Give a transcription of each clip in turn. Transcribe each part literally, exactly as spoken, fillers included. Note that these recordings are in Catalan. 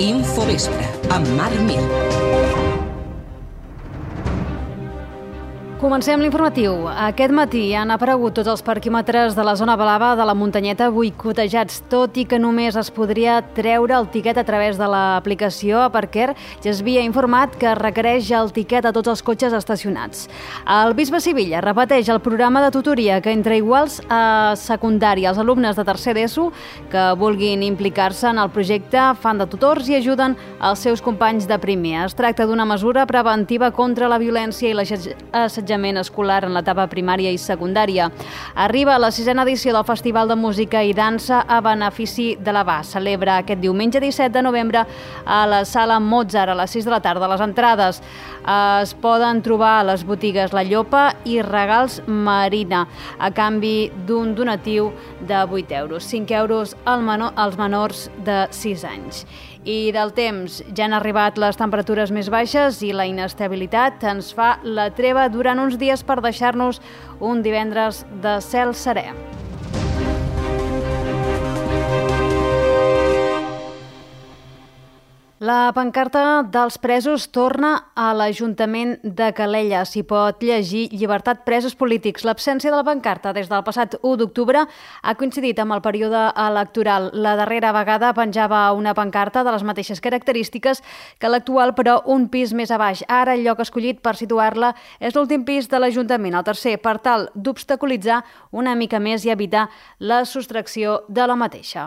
Infovespre, amb Marc Mir. Comencem l'informatiu. Aquest matí han aparegut tots els parquímetres de la zona blava de la muntanyeta boicotejats, tot i que només es podria treure el tiquet a través de l'aplicació Aparker. Ja es havia informat que requereix el tiquet a tots els cotxes estacionats. El bisbe Sivilla repeteix el programa de tutoria que entre iguals a secundària els alumnes de tercer d'ESO que vulguin implicar-se en el projecte fan de tutors i ajuden els seus companys de primer. Es tracta d'una mesura preventiva contra la violència i l'assetjament escolar en l'etapa primària i secundària. Arriba la sisena edició del Festival de Música i Dansa a benefici de la B A. Celebra aquest diumenge disset de novembre a la Sala Mozart a les sis de la tarda. Les entrades es poden trobar a les botigues La Llopa i Regals Marina a canvi d'un donatiu de vuit euros. cinc euros als menors de sis anys. I del temps, ja han arribat les temperatures més baixes i la inestabilitat ens fa la treva durant uns dies per deixar-nos un divendres de cel serè. La pancarta dels presos torna a l'Ajuntament de Calella. S'hi pot llegir llibertat presos polítics. L'absència de la pancarta des del passat u d'octubre ha coincidit amb el període electoral. La darrera vegada penjava una pancarta de les mateixes característiques que l'actual, però un pis més a baix. Ara el lloc escollit per situar-la és l'últim pis de l'Ajuntament, el tercer, per tal d'obstaculitzar una mica més i evitar la sostracció de la mateixa.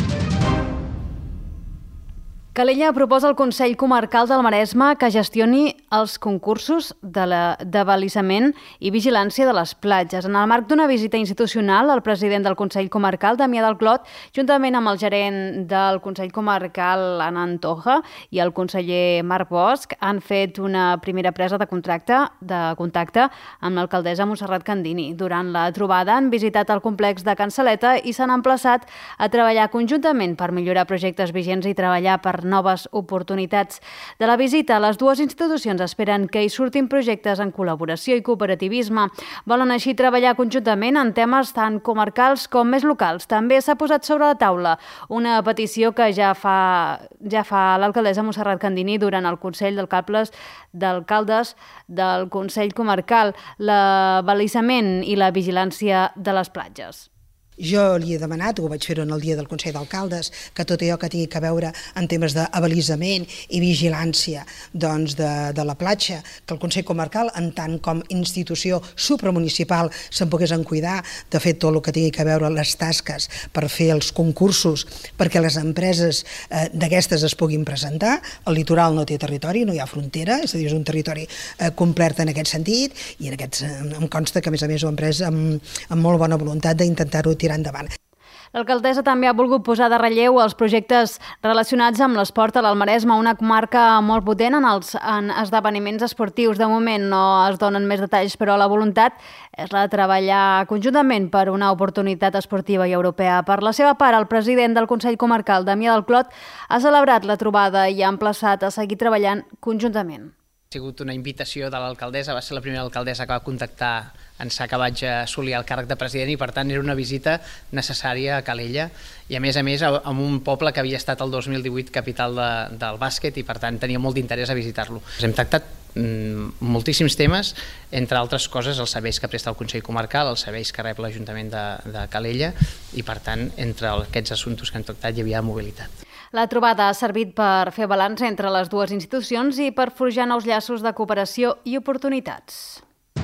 Calella proposa al Consell Comarcal del Maresme que gestioni els concursos d'abalisament i vigilància de les platges. En el marc d'una visita institucional, el president del Consell Comarcal, Damià del Clot, juntament amb el gerent del Consell Comarcal, Ana Antoja, i el conseller Marc Bosch, han fet una primera presa de contracte de contacte amb l'alcaldessa Montserrat Candini. Durant la trobada han visitat el complex de Can Saleta i s'han emplaçat a treballar conjuntament per millorar projectes vigents i treballar per noves oportunitats. De la visita, les dues institucions esperen que hi surtin projectes en col·laboració i cooperativisme. Volen així treballar conjuntament en temes tant comarcals com més locals. També s'ha posat sobre la taula una petició que ja fa, ja fa l'alcaldessa Montserrat Candini durant el Consell d'Alcaldes d'Alcaldes del Consell Comarcal, l'abalisament i la vigilància de les platges. Jo li he demanat, ho vaig fer en el dia del Consell d'Alcaldes, que tot allò que tingui a veure en temes d'abalisament i vigilància doncs, de, de la platja, que el Consell Comarcal, en tant com institució supramunicipal, se'n pogués en cuidar, de fet tot el que tingui a veure les tasques per fer els concursos, perquè les empreses eh, d'aquestes es puguin presentar. El litoral no té territori, no hi ha frontera, és a dir, és un territori eh, complet en aquest sentit, i en aquest, em consta que a més a més ho han pres amb, amb molt bona voluntat d'intentar-ho tirar endavant. L'alcaldessa també ha volgut posar de relleu els projectes relacionats amb l'esport a l'Almaresme, una comarca molt potent en els en esdeveniments esportius. De moment no es donen més detalls, però la voluntat és la de treballar conjuntament per una oportunitat esportiva i europea. Per la seva part, el president del Consell Comarcal, Damià del Clot, ha celebrat la trobada i ha emplaçat a seguir treballant conjuntament. Ha sigut una invitació de l'alcaldessa, va ser la primera alcaldessa que va contactar ençà que vaig assolir el càrrec de president i per tant era una visita necessària a Calella i a més a més en un poble que havia estat el dos mil divuit capital de, del bàsquet i per tant tenia molt d'interès a visitar-lo. Hem tractat mm, moltíssims temes, entre altres coses els serveis que presta el Consell Comarcal, els serveis que rep l'Ajuntament de, de Calella i per tant entre aquests assumptes que hem tractat hi havia mobilitat. La trobada ha servit per fer balanç entre les dues institucions i per forjar nous llaços de cooperació i oportunitats.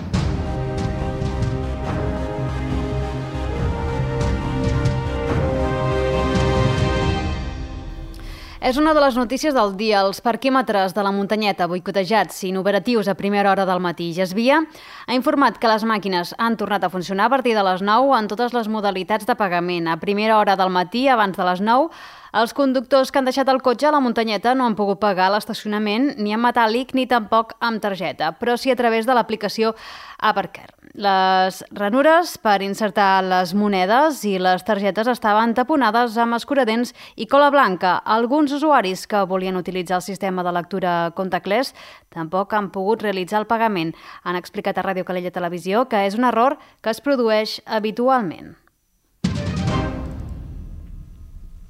És una de les notícies del dia. Els parquímetres de la muntanyeta boicotejats i inoperatius a primera hora del matí. Gesvia ha informat que les màquines han tornat a funcionar a partir de les nou en totes les modalitats de pagament. A primera hora del matí, abans de les nou, els conductors que han deixat el cotxe a la muntanyeta no han pogut pagar l'estacionament ni en metàl·lic ni tampoc amb targeta, però sí a través de l'aplicació Aparker. Les ranures per insertar les monedes i les targetes estaven taponades amb escuradents i cola blanca. Alguns usuaris que volien utilitzar el sistema de lectura contactless tampoc han pogut realitzar el pagament. Han explicat a Ràdio Calella Televisió que és un error que es produeix habitualment.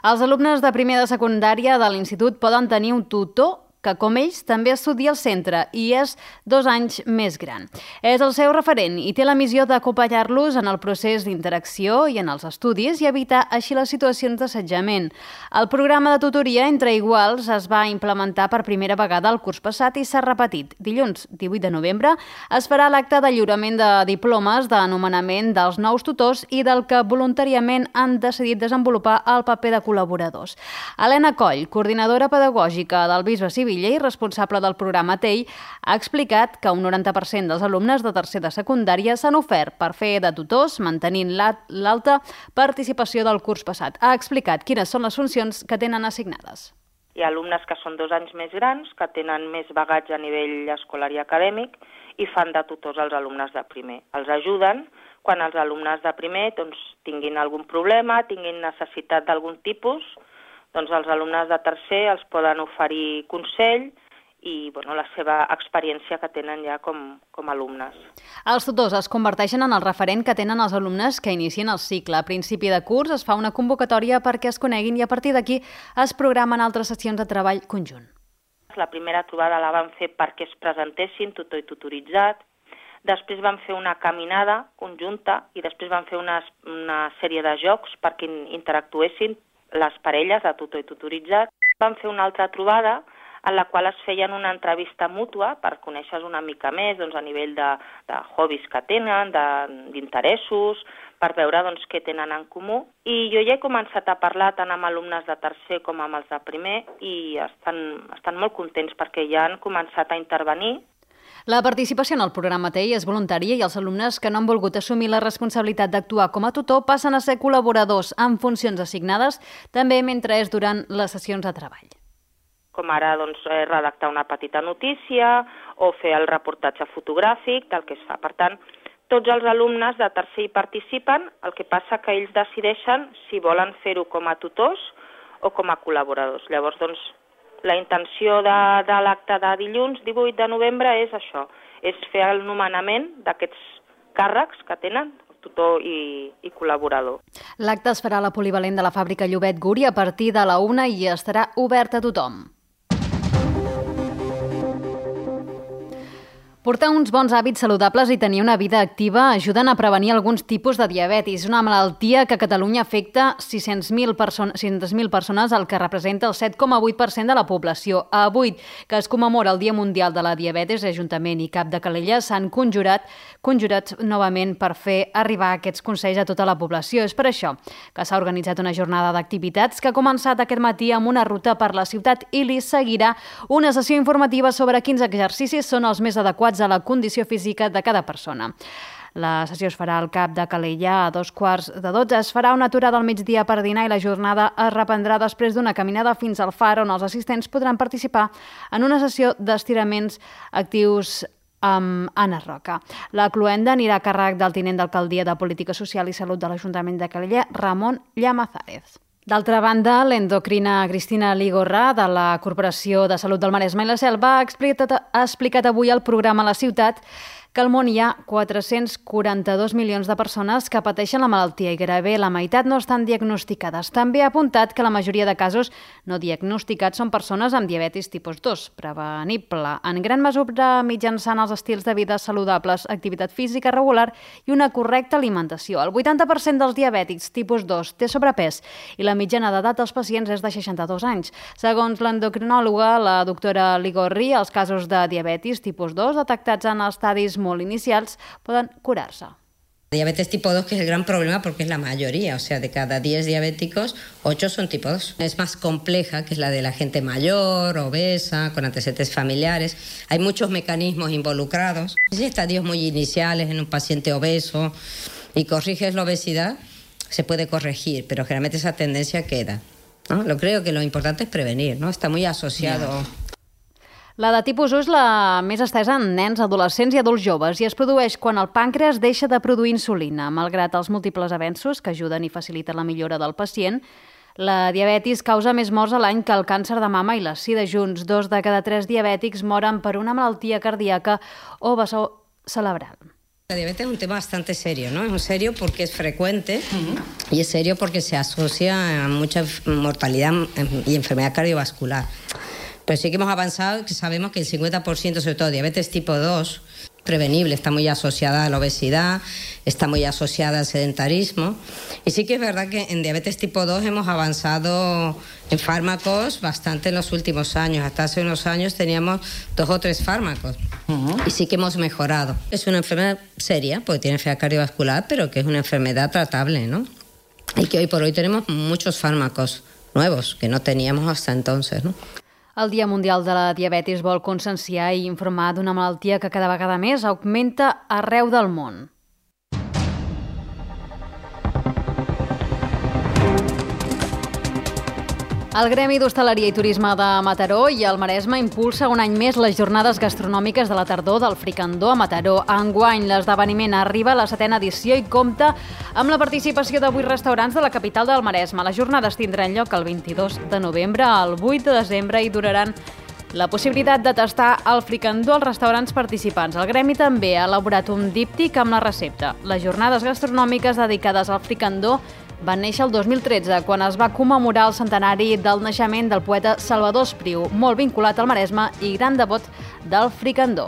Els alumnes de primer de secundària de l'institut poden tenir un tutor que, com ells, també estudia al centre i és dos anys més gran. És el seu referent i té la missió d'acompanyar-los en el procés d'interacció i en els estudis i evitar així les situacions d'assetjament. El programa de tutoria entre iguals es va implementar per primera vegada el curs passat i s'ha repetit. Dilluns divuit de novembre es farà l'acte de lliurament de diplomes d'anomenament dels nous tutors i del que voluntàriament han decidit desenvolupar el paper de col·laboradors. Helena Coll, coordinadora pedagògica del Bisbe Civil i responsable del programa T E I, ha explicat que un noranta per cent dels alumnes de tercer de secundària s'han ofert per fer de tutors, mantenint l'alta participació del curs passat. Ha explicat quines són les funcions que tenen assignades. Hi ha alumnes que són dos anys més grans, que tenen més bagatge a nivell escolar i acadèmic i fan de tutors als alumnes de primer. Els ajuden quan els alumnes de primer doncs, tinguin algun problema, tinguin necessitat d'algun tipus, doncs els alumnes de tercer els poden oferir consell i bueno, la seva experiència que tenen ja com, com a alumnes. Els tutors es converteixen en el referent que tenen els alumnes que inicien el cicle. A principi de curs es fa una convocatòria perquè es coneguin i a partir d'aquí es programen altres sessions de treball conjunt. La primera trobada la van fer perquè es presentessin tutor i tutoritzat, després van fer una caminada conjunta i després van fer una, una sèrie de jocs perquè interactuessin les parelles de tutor i tutoritzat. Van fer una altra trobada en la qual es feien una entrevista mútua per conèixer una mica més doncs, a nivell de, de hobbies que tenen, d'interessos, per veure doncs, què tenen en comú. I jo ja he començat a parlar tant amb alumnes de tercer com amb els de primer i estan, estan molt contents perquè ja han començat a intervenir. La participació en el programa T E I és voluntària i els alumnes que no han volgut assumir la responsabilitat d'actuar com a tutor passen a ser col·laboradors amb funcions assignades també mentre és durant les sessions de treball. Com ara doncs, redactar una petita notícia o fer el reportatge fotogràfic del que es fa. Per tant, tots els alumnes de tercer hi participen, el que passa que ells decideixen si volen fer-ho com a tutors o com a col·laboradors. Llavors, doncs, la intenció de, de l'acte de dilluns, divuit de novembre, és això, és fer el nomenament d'aquests càrrecs que tenen, tutor i, i col·laborador. L'acte es farà a la polivalent de la fàbrica Llobet Guri a partir de la una i estarà obert a tothom. Portar uns bons hàbits saludables i tenir una vida activa ajuden a prevenir alguns tipus de diabetis, una malaltia que a Catalunya afecta sis-cents mil persones, sis cents mil persones, el que representa el set coma vuit per cent de la població. Avui, que es commemora el Dia Mundial de la Diabetis, l'Ajuntament i Cap de Calella s'han conjurat, conjurats novament per fer arribar aquests consells a tota la població. És per això que s'ha organitzat una jornada d'activitats que ha començat aquest matí amb una ruta per la ciutat i li seguirà una sessió informativa sobre quins exercicis són els més adequats a la condició física de cada persona. La sessió es farà al Cap de Calella a dos quarts de dotze. Es farà una aturada al migdia per dinar i la jornada es reprendrà després d'una caminada fins al far on els assistents podran participar en una sessió d'estiraments actius amb Anna Roca. La cloenda anirà a càrrec del tinent d'alcaldia de Política Social i Salut de l'Ajuntament de Calella, Ramon Llamazares. D'altra banda, l'endocrina Cristina Ligorra, de la Corporació de Salut del Maresme i la Selva, ha explicat, ha explicat avui al programa La Ciutat que al món hi ha quatre-cents quaranta-dos milions de persones que pateixen la malaltia i gairebé la meitat no estan diagnosticades. També ha apuntat que la majoria de casos no diagnosticats són persones amb diabetis tipus dos, prevenible, en gran mesura mitjançant els estils de vida saludables, activitat física regular i una correcta alimentació. El vuitanta per cent dels diabètics tipus dos té sobrepès i la mitjana d'edat dels pacients és de seixanta-dos anys. Segons l'endocrinòloga, la doctora Ligorri, els casos de diabetis tipus dos detectats en estadis molt inicials poden curar-se. Diabetes tipo dos, que es el gran problema porque es la mayoría, o sea, de cada diez diabéticos, ocho son tipo dos. Es más compleja, que es la de la gente mayor, obesa, con antecedentes familiares. Hay muchos mecanismos involucrados. Si estadios muy iniciales en un paciente obeso y corriges la obesidad, se puede corregir, pero generalmente esa tendencia queda, ¿no? Lo creo que lo importante es prevenir, ¿no? Está muy asociado... Yeah. La de tipus u és la més estesa en nens, adolescents i adults joves i es produeix quan el pàncreas deixa de produir insulina. Malgrat els múltiples avenços que ajuden i faciliten la millora del pacient, la diabetis causa més morts a l'any que el càncer de mama i la sida junts. Dos de cada tres diabètics moren per una malaltia cardíaca o vessó cerebral. La diabetes es un tema bastante serio, ¿no? Es serio porque es frecuente uh-huh. y es serio porque se asocia a mucha mortalidad y enfermedad cardiovascular. Pero sí que hemos avanzado, que sabemos que el cincuenta por ciento, sobre todo diabetes tipo dos, prevenible, está muy asociada a la obesidad, está muy asociada al sedentarismo. Y sí que es verdad que en diabetes tipo dos hemos avanzado en fármacos bastante en los últimos años. Hasta hace unos años teníamos dos o tres fármacos. Uh-huh. Y sí que hemos mejorado. Es una enfermedad seria, porque tiene enfermedad cardiovascular, pero que es una enfermedad tratable, ¿no? Y que hoy por hoy tenemos muchos fármacos nuevos que no teníamos hasta entonces, ¿no? El Dia Mundial de la Diabetis vol conscienciar i informar d'una malaltia que cada vegada més augmenta arreu del món. El Gremi d'Hostaleria i Turisme de Mataró i el Maresme impulsa un any més les jornades gastronòmiques de la tardor del fricandó a Mataró. Enguany, l'esdeveniment arriba a la setena edició i compta amb la participació de vuit restaurants de la capital del Maresme. Les jornades tindran lloc el vint-i-dos de novembre al vuit de desembre i duraran la possibilitat de tastar el fricandó als restaurants participants. El Gremi també ha elaborat un díptic amb la recepta. Les jornades gastronòmiques dedicades al fricandó van néixer el dos mil tretze, quan es va commemorar el centenari del naixement del poeta Salvador Espriu, molt vinculat al Maresme i gran devot del fricandó.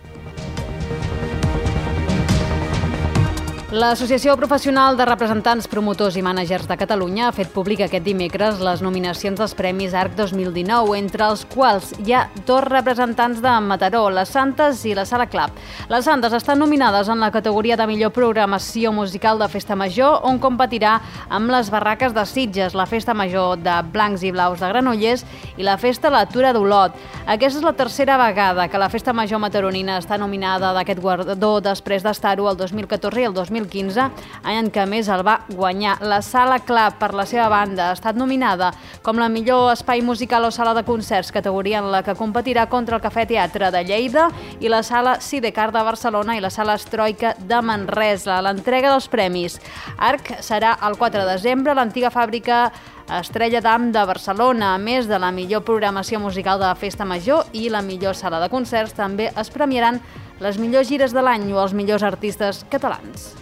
L'Associació Professional de Representants, Promotors i Mànagers de Catalunya ha fet públic aquest dimecres les nominacions dels Premis Arc dos mil dinou, entre els quals hi ha dos representants de Mataró, les Santes i la Sala Club. Les Santes estan nominades en la categoria de millor programació musical de Festa Major, on competirà amb les Barraques de Sitges, la Festa Major de Blancs i Blaus de Granollers i la Festa La Tura d'Olot. Aquesta és la tercera vegada que la Festa Major mataronina està nominada d'aquest guardó després d'estar-ho el dos mil catorze i el dos mil quinze, any en què més el va guanyar. La Sala Club, per la seva banda, ha estat nominada com la millor espai musical o sala de concerts, categoria en la que competirà contra el Cafè Teatre de Lleida i la Sala Sidecar de Barcelona i la Sala Estroika de Manresa. L'entrega dels premis Arc serà el quatre de desembre a l'antiga fàbrica Estrella d'Am de Barcelona. A més de la millor programació musical de la Festa Major i la millor sala de concerts, també es premiaran les millors gires de l'any o els millors artistes catalans.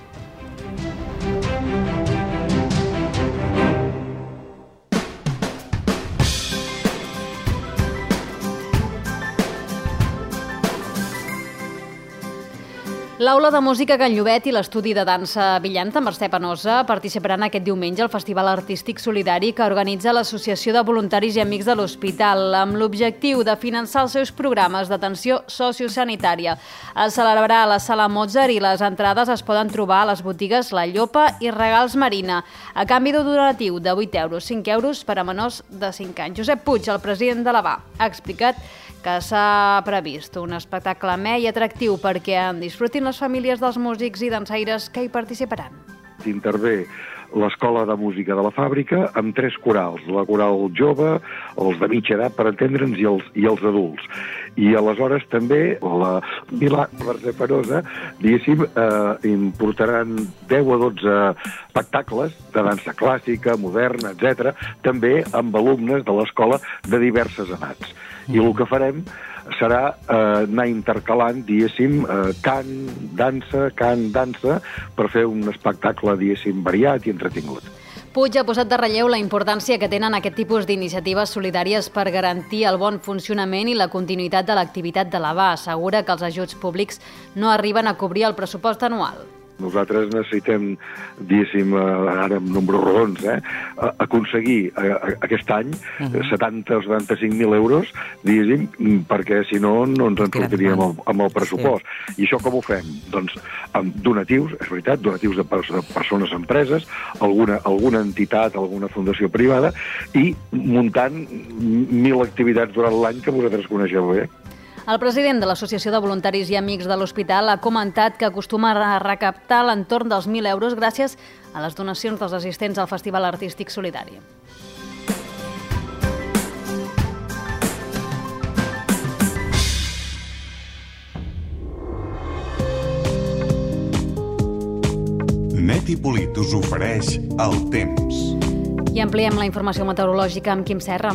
L'Aula de Música Can Llobet i l'Estudi de Dansa Villant amb Mercè Penosa participaran aquest diumenge al Festival Artístic Solidari que organitza l'Associació de Voluntaris i Amics de l'Hospital, amb l'objectiu de finançar els seus programes d'atenció sociosanitària. Es celebrarà a la Sala Mozart i les entrades es poden trobar a les botigues La Llopa i Regals Marina, a canvi d'un donatiu de vuit euros, cinc euros per a menors de cinc anys. Josep Puig, el president de l'A B A, ha explicat que s'ha previst un espectacle amè i atractiu perquè en disfrutin les famílies dels músics i dansaires que hi participaran. Intervé l'Escola de Música de la Fàbrica amb tres corals, la coral jove, els de mitja edat, per entendre'ns, i els, i els adults. I aleshores també la Milà Mercè Penosa, diguéssim, eh, importaran deu a dotze espectacles de dansa clàssica, moderna, etcètera, també amb alumnes de l'escola de diverses edats. I el que farem serà eh, anar intercalant, diguéssim, eh, cant, dansa, cant, dansa, per fer un espectacle, diguéssim, variat i entretingut. Puig ha posat de relleu la importància que tenen aquest tipus d'iniciatives solidàries per garantir el bon funcionament i la continuïtat de l'activitat de l'A B A. Assegura que els ajuts públics no arriben a cobrir el pressupost anual. Nosaltres necessitem, diguéssim, ara amb nombres rodons, eh, aconseguir aquest any setanta o setanta-cinc mil euros, diguéssim, perquè si no, no ens en sortiríem amb el pressupost. I això com ho fem? Doncs amb donatius, és veritat, donatius de persones, empreses, alguna, alguna entitat, alguna fundació privada, i muntant mil activitats durant l'any que vosaltres coneixeu bé. El president de l'Associació de Voluntaris i Amics de l'Hospital ha comentat que acostuma a recaptar l'entorn dels mil euros gràcies a les donacions dels assistents al Festival Artístic Solidari. Neti Polit us ofereix el temps. I ampliem la informació meteorològica amb Quim Serra.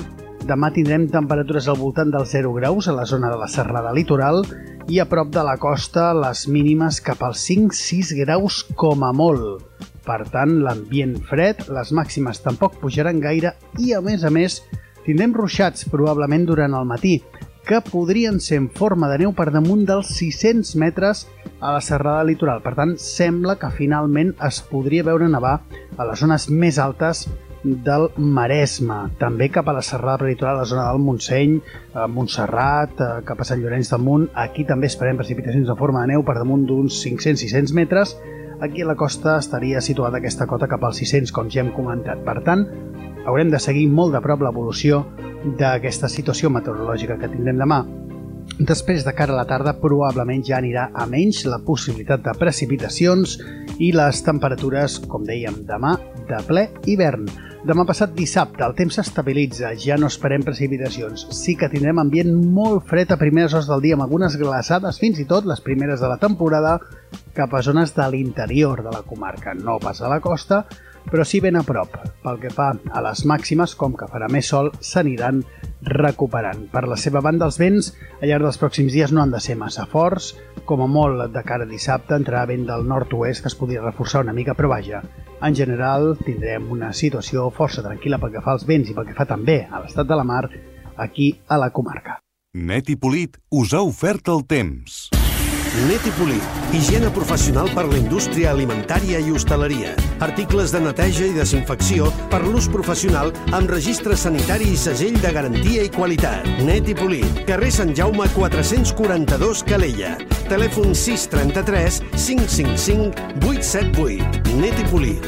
Demà tindrem temperatures al voltant dels zero graus a la zona de la serrada litoral i a prop de la costa les mínimes cap als cinc sis graus com a molt. Per tant, l'ambient fred, les màximes tampoc pujaran gaire i, a més a més, tindrem ruixats probablement durant el matí, que podrien ser en forma de neu per damunt dels sis-cents metres a la serrada litoral. Per tant, sembla que finalment es podria veure nevar a les zones més altes del Maresme, també cap a la serrada prelitoral, a la zona del Montseny, a Montserrat, cap a Sant Llorenç del Munt. Aquí també esperem precipitacions en forma de neu per damunt d'uns cinc-cents a sis-cents metres. Aquí a la costa estaria situada aquesta cota cap als sis-cents, com ja hem comentat. Per tant, haurem de seguir molt de prop l'evolució d'aquesta situació meteorològica que tindrem demà. Després, de cara a la tarda, probablement ja anirà a menys la possibilitat de precipitacions i les temperatures, com dèiem, demà de ple hivern. Demà passat dissabte el temps s'estabilitza, ja no esperem precipitacions. Sí que tindrem ambient molt fred a primeres hores del dia, amb algunes glaçades, fins i tot les primeres de la temporada, cap a zones de l'interior de la comarca. No pas a la costa, però sí ben a prop. Pel que fa a les màximes, com que farà més sol, s'aniran recuperant. Per la seva banda, els vents al llarg dels pròxims dies no han de ser massa forts. Com a molt, de cara a dissabte, entrarà vent del nord-oest, que es podria reforçar una mica, però vaja, en general tindrem una situació força tranquil·la pel que fa als vents i pel que fa també a l'estat de la mar aquí a la comarca. Net i Polit us ha ofert el temps. Net i Polit, higiene professional per la indústria alimentària i hostaleria. Articles de neteja i desinfecció per l'ús professional amb registre sanitari i segell de garantia i qualitat. Net i Polit, carrer Sant Jaume quatre-cents quaranta-dos, Calella. Telèfon sis trenta-tres cinc cinc cinc vuit set vuit. Net i Polit.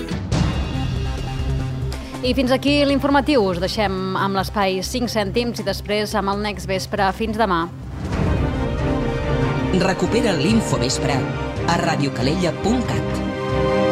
I fins aquí l'informatiu. Us deixem amb l'espai cinc cèntims i després amb el Next Vespre. Fins demà. Recupera l'Infovespre a radiocalella punt cat.